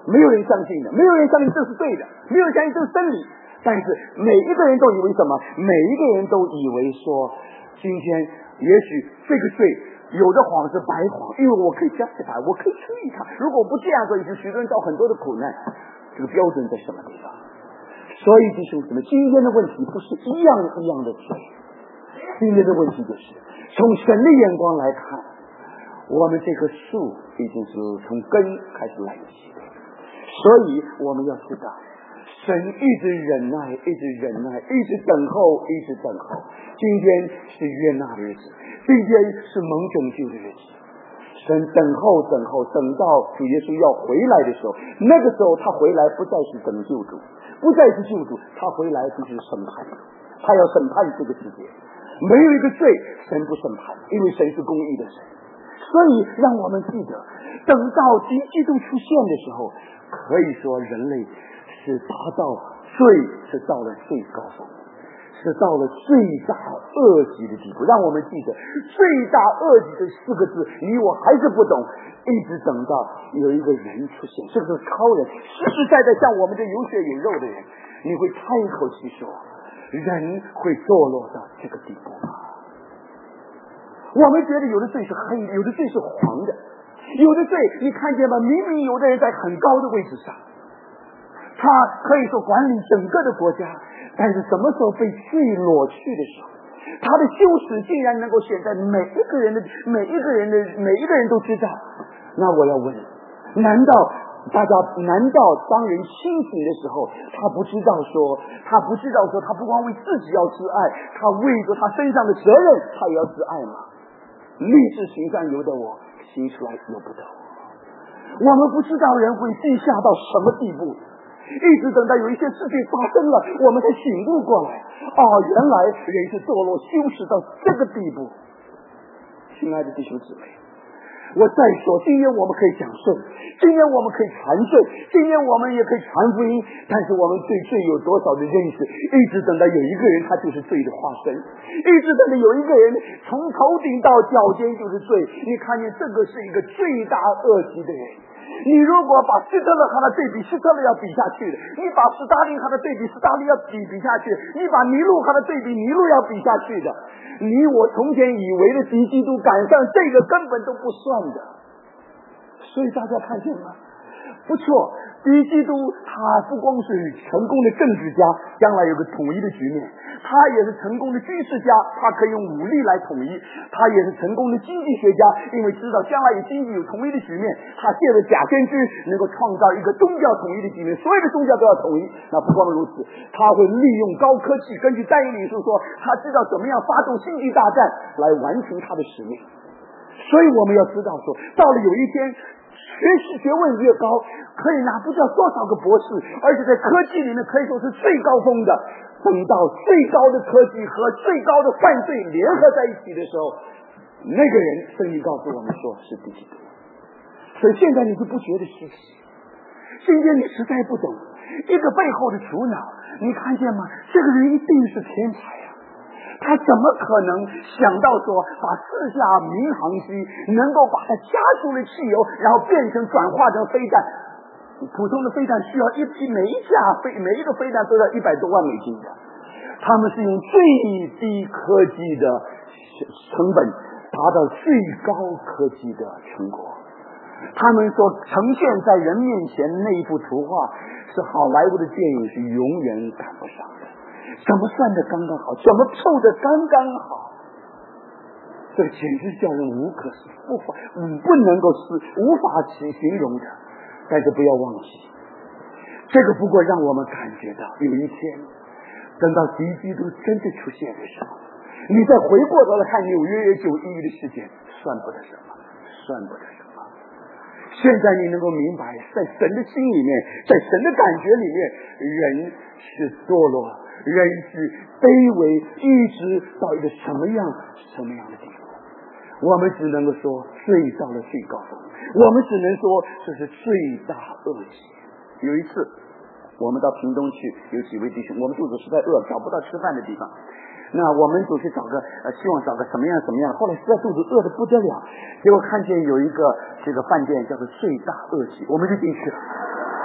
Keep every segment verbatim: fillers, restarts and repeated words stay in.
没有人相信的，没有人相信这是对的，没有人相信这是真理。但是每一个人都以为什么？每一个人都以为说，今天也许这个罪有的谎是白谎，因为我可以加给他，我可以处理他。如果不这样做，已经许多人遭很多的苦难。这个标准在什么地方？所以弟兄姊妹，今天的问题不是一样一样的罪，今天的问题就是从神的眼光来看，我们这棵树已经是从根开始来起的，所以我们要知道，神一直忍耐，一直忍耐，一直等候，一直等候。今天是约纳的日子，今天是蒙拯救的日子。神等候等候，等到主耶稣要回来的时候，那个时候他回来不再是拯救主，不再是救主，他回来就是审判，他要审判这个世界。没有一个罪神不审判，因为神是公义的神。所以让我们记得，等到敌基督出现的时候，可以说人类是达到罪是到了最高峰，是到了最大恶极的地步。让我们记得最大恶极这四个字，你我还是不懂，一直等到有一个人出现，这个是超人，实实在在像我们这有血有肉的人，你会叹一口气说，人会堕落到这个地步吗？我们觉得有的罪是黑的，有的罪是黄的，有的罪你看见吗？明明有的人在很高的位置上，他可以说管理整个的国家，但是什么时候被罪裸去的时候，他的羞耻竟然能够显在每一个人的每一个人的每一个人都知道。那我要问，难道大家难道当人清醒的时候，他不知道说他不知道说他不光为自己要自爱，他为着他身上的责任他也要自爱吗？立志行善由得我，行出来由不得我。我们不知道人会地下到什么地步，一直等到有一些事情发生了，我们才醒悟过来，哦，原来人是堕落羞耻到这个地步。亲爱的弟兄姊妹，我再说，今天我们可以讲圣，今天我们可以传圣，今天我们也可以传福音，但是我们对罪有多少的认识？一直等到有一个人他就是罪的化身，一直等到有一个人从头顶到脚尖就是罪。你看见这个是一个罪大恶极的人。你如果把希特勒和他对比，希特勒要比下去的；你把斯大林和他对比，斯大林要比比下去；你把尼禄和他对比，尼禄要比下去的。你我从前以为的敌基督赶上这个根本都不算的。所以大家看见吗？不错，敌基督他不光是成功的政治家，将来有个统一的局面，他也是成功的军事家，他可以用武力来统一，他也是成功的经济学家，因为知道将来有经济有统一的局面，他借着假先知能够创造一个宗教统一的局面，所有的宗教都要统一。那不光如此，他会利用高科技，根据但以理书说，他知道怎么样发动星际大战来完成他的使命。所以我们要知道说，到了有一天学识学问越高，可以拿不知道多少个博士，而且在科技里面可以说是最高峰的。等到最高的科技和最高的犯罪联合在一起的时候，那个人圣经告诉我们说是敌基督。所以现在你就不觉得稀奇，今天你实在不懂一个背后的主脑，你看见吗？这个人一定是天才啊！他怎么可能想到说把四架民航机能够把它加速的汽油，然后变成转化成飞弹？普通的飞弹需要一批，每一架飞每一个飞弹都要一百多万美金的。他们是用最低科技的成本达到最高科技的成果。他们所呈现在人面前那一幅图画，是好莱坞的电影是永远赶不上的。怎么算的刚刚好，怎么凑的刚刚好，这简直叫人无可不法不能够是无法去形容的。但是不要忘记，这个不过让我们感觉到有一天等到敌基督真的出现的时候，你再回过头来看纽约九一一的事件，算不得什么，算不得什么。现在你能够明白，在神的心里面，在神的感觉里面，人是堕落，人是卑微，一直到一个什么样什么样的地步。我们只能够说罪到了最高峰，我们只能说这是罪大恶极。有一次我们到屏东去，有几位弟兄，我们肚子实在饿，找不到吃饭的地方，那我们总是找个呃，希望找个什么样什么样，后来实在肚子饿得不得了，结果看见有一个这个饭店叫做罪大恶极，我们就进去了。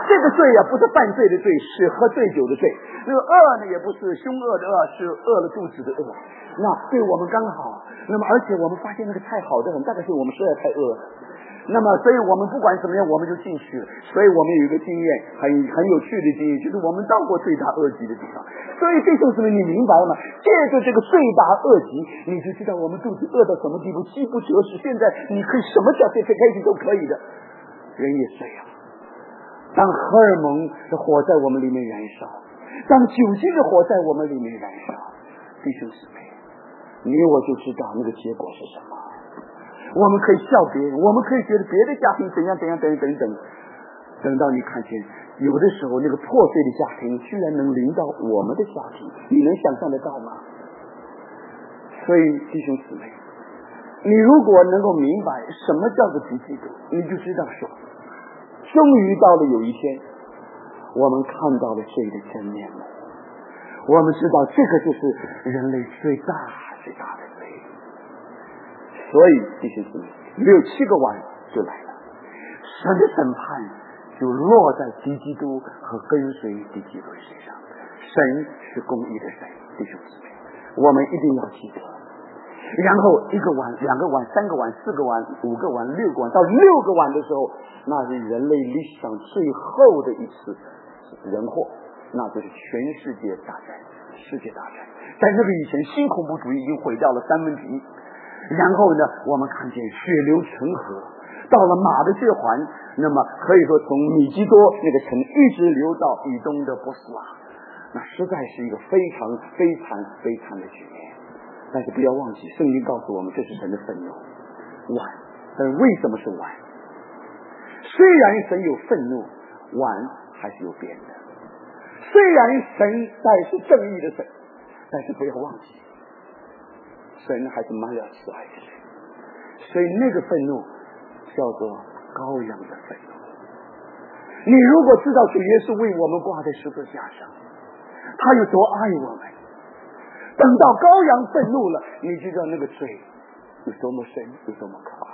这个罪啊，不是犯罪的罪，是喝醉酒的罪。那个饿呢，也不是凶恶的饿，是饿了肚子的饿。那对我们刚好。那么，而且我们发现那个菜好的很，大概是我们实在太饿了。那么，所以我们不管怎么样，我们就进去了。所以我们有一个经验，很很有趣的经验，就是我们到过罪大恶极的地方。所以弟兄姊妹，你明白吗？借着这个罪大恶极，你就知道我们肚子饿到什么地步，饥不择食。现在你可以什么叫这这开心都可以的，人也这样。当荷尔蒙的火在我们里面燃烧，当酒精的火在我们里面燃烧，弟兄姊妹，你我就知道那个结果是什么。我们可以笑别人，我们可以觉得别的家庭怎样怎样等等等，等到你看见有的时候那个破碎的家庭居然能临到我们的家庭，你能想象得到吗？所以弟兄姊妹，你如果能够明白什么叫做敌基督，你就知道说，终于到了有一天，我们看到了罪的真面目，我们知道这个就是人类最大最大的罪。所以弟兄姊妹，六七个碗就来了，神的审判就落在敌基督和跟随敌基督身上。神是公义的神，弟兄姊妹，我们一定要记得。然后一个碗、两个碗、三个碗、四个碗、五个碗、六个碗，到六个碗的时候，那是人类历史上最后的一次人祸，那就是全世界大战，世界大战。在那个以前，新恐怖主义已经毁掉了三分之一。然后呢，我们看见血流成河，到了马的血环，那么可以说从米基多那个城一直流到以东的波斯拉，那实在是一个非常非常非常的局面。但是不要忘记，圣经告诉我们，这是神的愤怒。碗，但为什么是碗？虽然神有愤怒，碗还是有变的。虽然神在是正义的神，但是不要忘记，神还是满了慈爱的神。所以那个愤怒叫做羔羊的愤怒。你如果知道主耶稣为我们挂在十字架上，他有多爱我们，等到羔羊愤怒了，你知道那个罪有多么深，有多么可怕。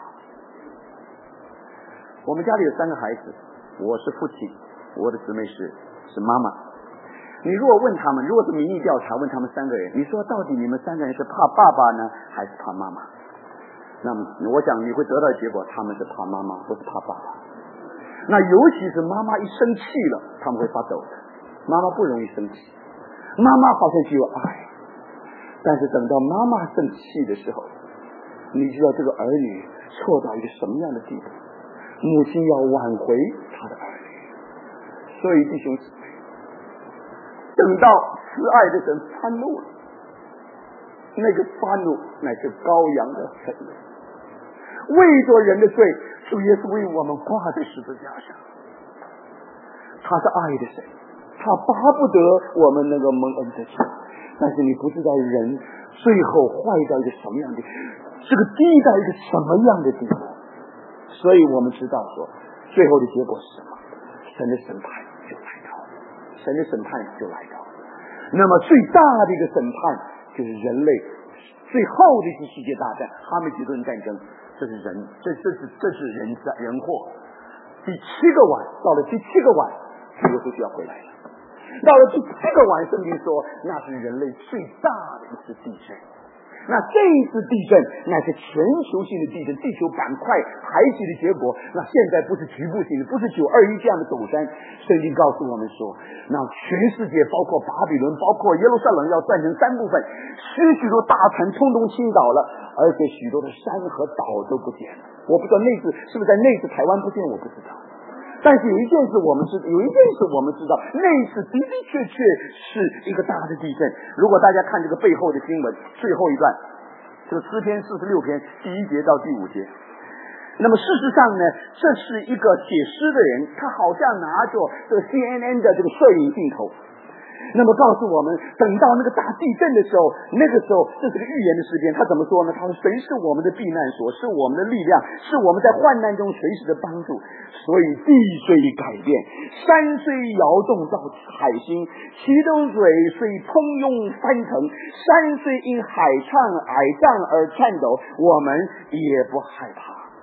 我们家里有三个孩子，我是父亲，我的姊妹是是妈妈。你如果问他们，如果是民意调查问他们三个人，你说到底你们三个人是怕爸爸呢还是怕妈妈？那么我想你会得到结果，他们是怕妈妈，不是怕爸爸。那尤其是妈妈一生气了，他们会发抖的。妈妈不容易生气，妈妈好像只有爱，但是等到妈妈生气的时候，你知道这个儿女错到一个什么样的地步，母亲要挽回他的儿女。所以弟兄姊妹，等到慈爱的神发怒了，那个发怒乃是羔羊的愤怒，为着人的罪，主耶稣为我们挂在十字架上。他是爱的神，他巴不得我们能够蒙恩得救，但是你不知道人最后坏到一个什么样的，这个低到一个什么样的地步。所以我们知道说，最后的结果是什么？神的审判就来到，神的审判就来到。那么最大的一个审判就是人类最后的一次世界大战，哈梅吉顿战争，这是人，这这是这是人人祸。第七个碗到了，第七个碗，主耶稣就要回来了。到了第七个晚，圣经说那是人类最大的一次地震。那这一次地震乃是全球性的地震，地球板块排挤的结果。那现在不是局部性的，不是九二一这样的陡山。圣经告诉我们说，那全世界包括巴比伦，包括耶路撒冷要断成三部分，许许多大船通通倾倒了，而且许多的山和岛都不见了。我不知道那次是不是在那次台湾不见，我不知道。但是有一件事我们知道，有一件事我们知道，那一次的的确确是一个大的地震。如果大家看这个背后的新闻，最后一段，这个诗篇四十六篇第一节到第五节。那么事实上呢，这是一个写诗的人，他好像拿着这个 C N N 的这个摄影镜头。那么告诉我们，等到那个大地震的时候，那个时候这是个预言的诗篇。他怎么说呢？他说神是我们的避难所，是我们的力量，是我们在患难中随时的帮助。所以地虽改变，山虽摇动到海心，其中水虽喷涌翻腾，山虽因海唱海涨而颤抖，我们也不害怕。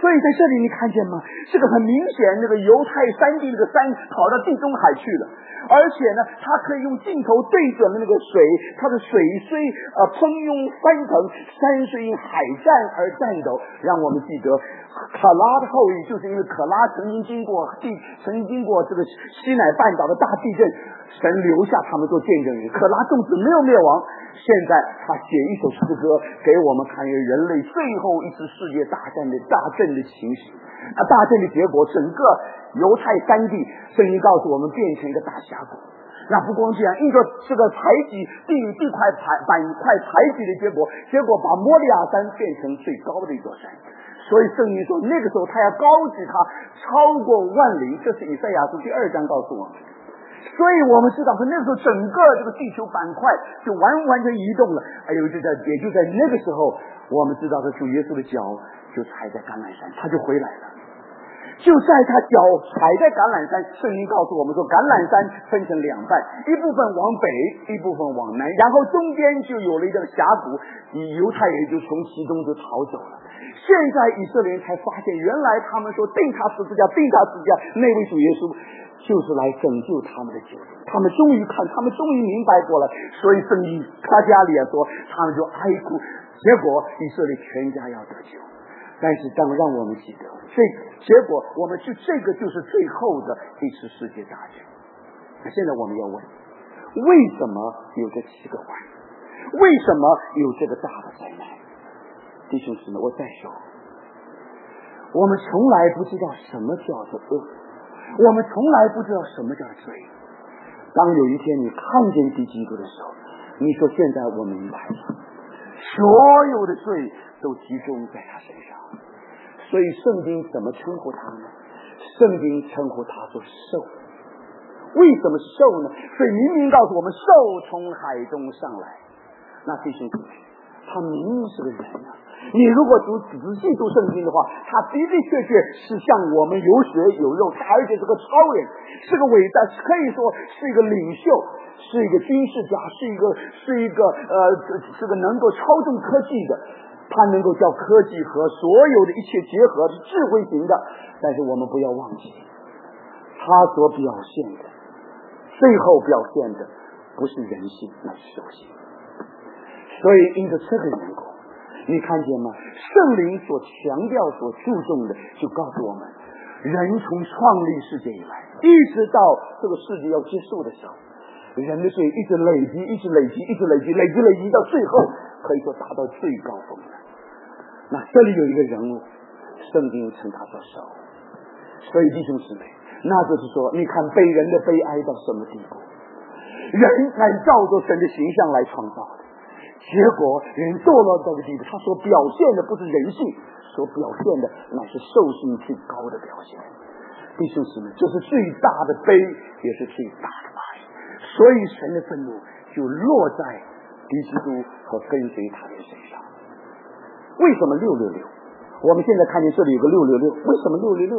所以在这里你看见吗？这个很明显，那个犹太山地那个山跑到地中海去了，而且呢，它可以用镜头对准了那个水，它的水虽呃喷涌翻腾，山虽因海战而战斗。让我们记得可拉的后裔，就是因为可拉曾经经过地，曾经经过这个西乃半岛的大地震，神留下他们做见证人。可拉纵使没有灭亡，现在他写一首诗歌给我们看，人类最后一次世界大战的大震的情形。啊，大震的结果，整个犹太山地，圣经告诉我们变成一个大峡谷。那不光这样，因着这个排挤地地块排板块排挤的结果，结果把摩利亚山变成最高的一座山。所以圣经说，那个时候他要高举它超过万里，这是以赛亚书第二章告诉我们。所以我们知道说，那时候整个这个地球板块就完完全移动了。哎呦，就在也就在那个时候，我们知道说主耶稣的脚就踩在橄榄山，他就回来了。就在他脚踩在橄榄山，圣经告诉我们说，橄榄山分成两半，一部分往北，一部分往南，然后中间就有了一个峡谷，犹太人就从其中就逃走了。现在以色列人才发现，原来他们说钉他十字架，钉他十字架那位主耶稣就是来拯救他们的救主。他们终于看，他们终于明白过来，所以圣经他家里也说，他们就哀哭，结果以色列全家要得救。但是当让我们记得，这结果我们就这个就是最后的一次世界大战。那现在我们要问，为什么有这七个环？为什么有这个大的灾难？弟兄姊妹，我再说，我们从来不知道什么叫做恶，我们从来不知道什么叫罪。当有一天你看见敌基督的时候，你说现在我明白了，所有的罪都集中在他身上。所以圣经怎么称呼他呢？圣经称呼他做兽。为什么兽呢？所以明明告诉我们，兽从海中上来。那弟兄姊妹，他明明是个人啊！你如果读仔细读圣经的话，他的的确确是像我们有血有肉，他而且是个超人，是个伟大，可以说是一个领袖，是一个军事家，是一个是一个呃，是个能够操纵科技的。他能够叫科技和所有的一切结合，是智慧型的。但是我们不要忘记，他所表现的，最后表现的不是人性，那是兽性。所以因着这个缘故，你看见吗？圣灵所强调、所注重的，就告诉我们，人从创立世界以来，一直到这个世界要结束的时候，人的罪一直累积，一直累积，一直累积，累积累积到最后，可以说达到最高峰了。那这里有一个人物，圣经称他做兽。所以弟兄姊妹，那就是说，你看被人的悲哀到什么地步？人乃照着神的形象来创造的，结果人堕落到这个地步，他所表现的不是人性，所表现的乃是兽性最高的表现。弟兄姊妹，这是最大的悲，也是最大的爱。所以神的愤怒就落在敌基督和跟随他的身上。为什么六六六？我们现在看见这里有个六六六，为什么六六六？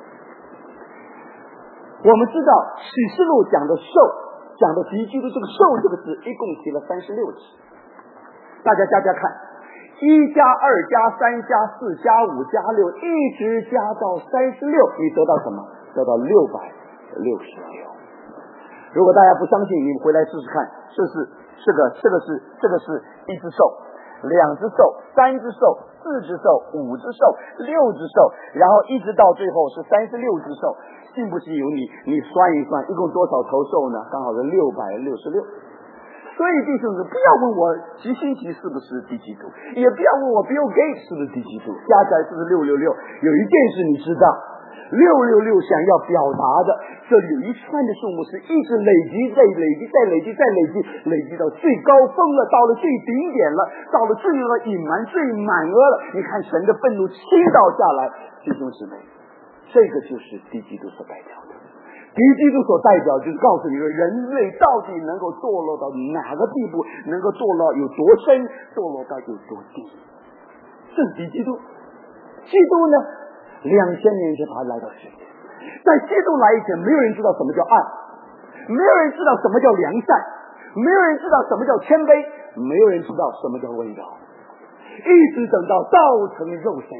我们知道启示录讲的兽，讲的敌基督这个兽这个字，一共提了三十六次。大家加加看，一加二加三加四加五加六，一直加到三十六，你得到什么？得到六百六十六。如果大家不相信，你回来试试看，这是这个这个是这个是一只兽，两只兽，三只兽，四只兽，五只兽，六只兽，然后一直到最后是三十六只兽。信不信由你，你算一算，一共多少头兽呢？刚好是六百六十六。所以弟兄们，不要问我吉星奇是不是敌基督，也不要问我 Bill Gates 是不是敌基督，加起来是不是六六六？有一件事你知道，六六六想要表达的，这里有一串的数目是一直累积，再累积，再累积，再累积，累积到最高峰了，到了最顶点了，到了最恶隐瞒、最满额了。你看神的愤怒倾倒下来，弟兄姊妹，这个就是敌基督所代表的。敌基督所代表就是告诉你说，人类到底能够堕落到哪个地步，能够堕落有多深，堕落到有多低。这是敌基督。基督呢，两千年前他来到世界，在基督来以前，没有人知道什么叫爱，没有人知道什么叫良善，没有人知道什么叫谦卑，没有人知道什么叫温柔。一直等到道成肉身，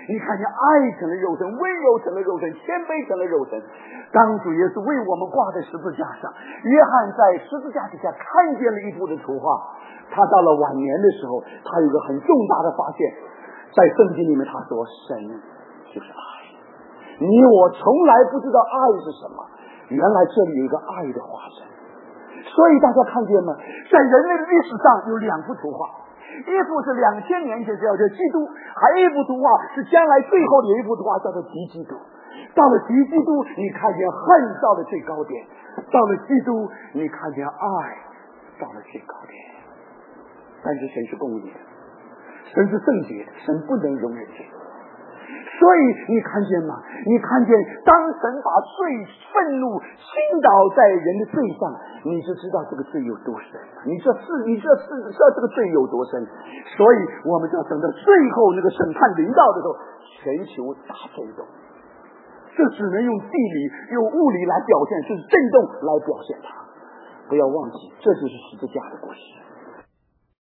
你看见爱成了肉身，温柔成了肉身，谦卑成了肉身。当主耶稣为我们挂在十字架上，约翰在十字架底下看见了一幅的图画。他到了晚年的时候，他有个很重大的发现，在圣经里面他说，神就是爱。你我从来不知道爱是什么，原来这里有一个爱的化身。所以大家看见吗？在人类的历史上有两幅图画，一幅是两千年前叫做基督，还有一幅图画是将来最后的一幅图画叫做敌基督。到了敌基督，你看见恨到了最高点；到了基督，你看见爱到了最高点。但是神是公义的，神是圣洁的，神不能容忍罪。所以你看见吗？你看见当神把罪愤怒倾倒在人的罪上，你就知道这个罪有多深，你这是你这是知道这个罪有多深。所以我们就要等到最后那个审判临到的时候，全球大震动。这只能用地理用物理来表现，就是震动来表现它。不要忘记，这就是十字架的故事。